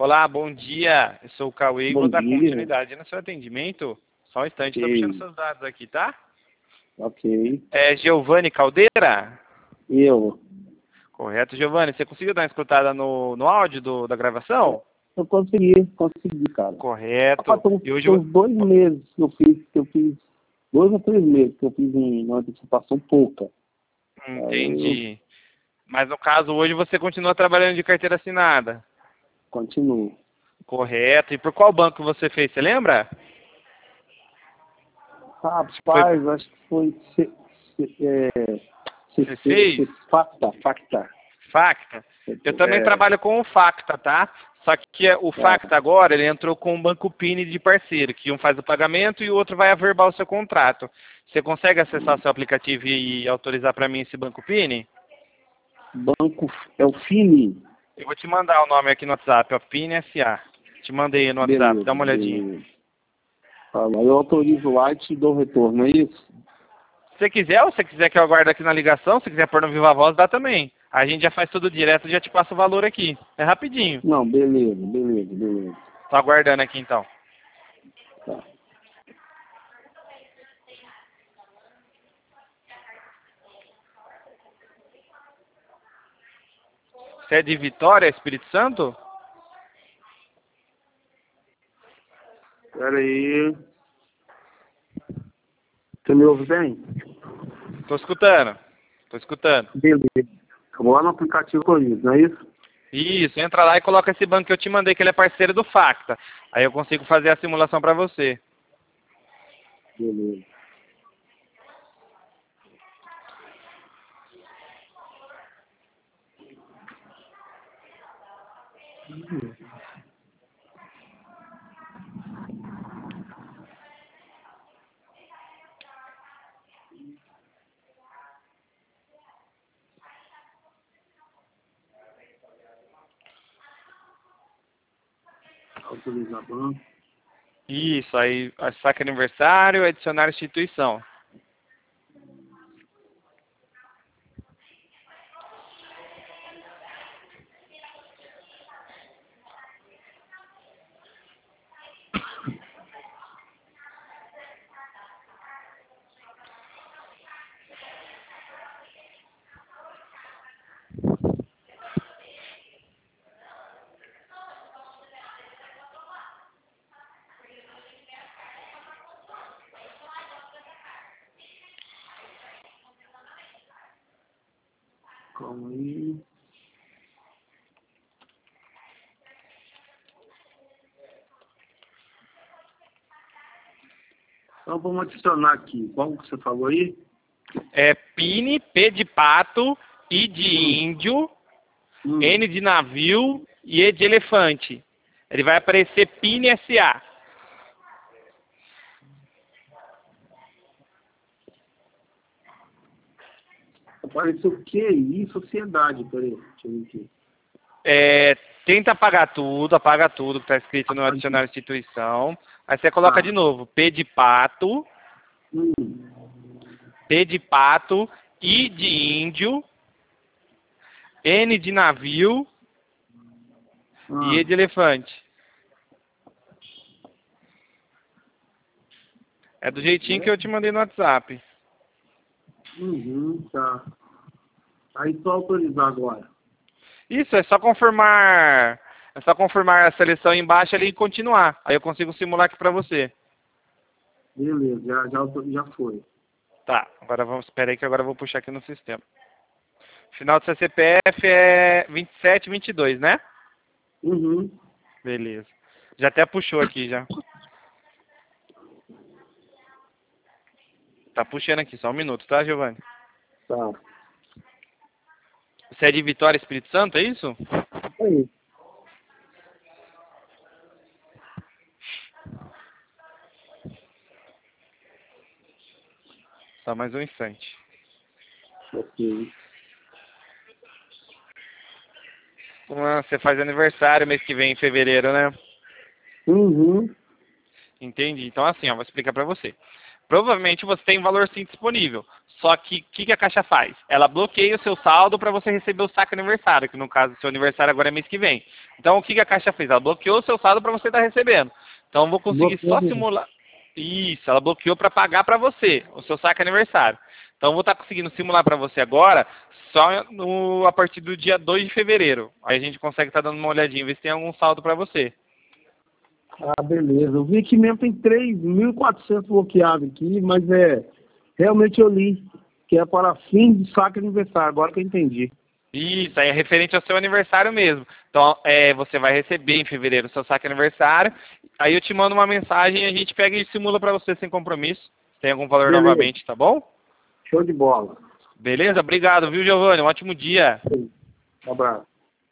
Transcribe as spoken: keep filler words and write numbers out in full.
Olá, bom dia. Eu sou o Cauê e Bom vou dar dia. continuidade no seu atendimento. Só um instante, estou Ok. puxando seus dados aqui, tá? Ok. É Giovanni Caldeira? E eu? Correto, Giovanni. Você conseguiu dar uma escutada no, no áudio do, da gravação? Eu consegui, consegui, cara. Rapaz, Correto. tem, E hoje tem eu... uns dois meses que eu fiz, que eu fiz, dois ou três meses que eu fiz em uma antecipação pouca. Aí eu Entendi. Mas no caso, hoje você continua trabalhando de carteira assinada? continuo. Correto. E por qual banco você fez, você lembra? Foi... Rapaz, acho que foi C, C, é, Você C, C, fez? C, Facta, Facta. Facta. Eu também É, trabalho com o Facta, tá? Só que o tá. Facta agora, ele entrou com o Banco Pini de parceiro, que um faz o pagamento e o outro vai averbar o seu contrato. Você consegue acessar o seu aplicativo e autorizar para mim esse Banco Pini? Banco, é o Fini. Eu vou te mandar o nome aqui no WhatsApp, ó, Pini S A. Te mandei no WhatsApp, Beleza, dá uma olhadinha. beleza. Tá, aí eu autorizo lá e te dou retorno, é isso? Se você quiser, ou se você quiser que eu aguarde aqui na ligação, se quiser pôr no Viva Voz, dá também. A gente já faz tudo direto e já te passa o valor aqui. É rapidinho. Não, beleza, beleza, beleza. Tô aguardando aqui então. Tá. Você é de Vitória, Espírito Santo? Pera aí. Você me ouve bem? Tô escutando. Tô escutando. Beleza. Eu vou lá no aplicativo Corinthians, não é isso? Isso, entra lá e coloca esse banco que eu te mandei, que ele é parceiro do Facta. Aí eu consigo fazer a simulação para você. Beleza. Autorizar banco. Isso, aí saque aniversário, adicionar instituição. Calma aí. Então vamos adicionar aqui. Qual que você falou aí? É Pini, P de pato, I de Hum. índio, Hum. N de navio e E de elefante. Ele vai aparecer Pini S A. Apareceu o que aí? Sociedade, peraí. Deixa eu ver aqui. É, tenta apagar tudo, apaga tudo que está escrito no adicionar instituição. Aí você coloca Ah. de novo, P de pato, Hum. P de pato, I de índio, N de navio e E Ah. de elefante. É do jeitinho que eu te mandei no WhatsApp. Uhum, tá. Aí só autorizar agora. Isso, é só confirmar. É só confirmar a seleção embaixo ali e continuar. Aí eu consigo simular aqui pra você. Beleza, já, já, autor- já foi. Tá, agora vamos. Espera aí que agora eu vou puxar aqui no sistema. Final do seu C P F é vinte e sete, vinte e dois, né? Uhum. Beleza. Já até puxou aqui já. Tá puxando aqui, só um minuto, tá, Giovanni? Tá. Você é de Vitória, Espírito Santo, é isso? Aí. Só mais um instante. Ok. Ah, você faz aniversário mês que vem, em fevereiro, né? Uhum. Entendi. Então assim, ó, vou explicar pra você. Provavelmente você tem valor sim disponível. Só que o que, que a Caixa faz? Ela bloqueia o seu saldo para você receber o saque aniversário, que no caso, seu aniversário agora é mês que vem. Então, o que, que a Caixa fez? Ela bloqueou o seu saldo para você estar recebendo. Então, eu vou conseguir só simular... Isso, ela bloqueou para pagar para você o seu saque aniversário. Então, eu vou estar conseguindo simular para você agora só no, a partir do dia dois de fevereiro. Aí a gente consegue estar dando uma olhadinha, ver se tem algum saldo para você. Ah, beleza. Eu vi que mesmo tem três mil e quatrocentos bloqueados aqui, mas é... Realmente eu li que é para fim de saque aniversário, agora que eu entendi. Isso, aí é referente ao seu aniversário mesmo. Então, é, você vai receber em fevereiro o seu saque aniversário. Aí eu te mando uma mensagem e a gente pega e simula para você sem compromisso. Tem algum valor Beleza. novamente, tá bom? Show de bola. Beleza? Obrigado, viu, Giovanni? Um ótimo dia. Um abraço.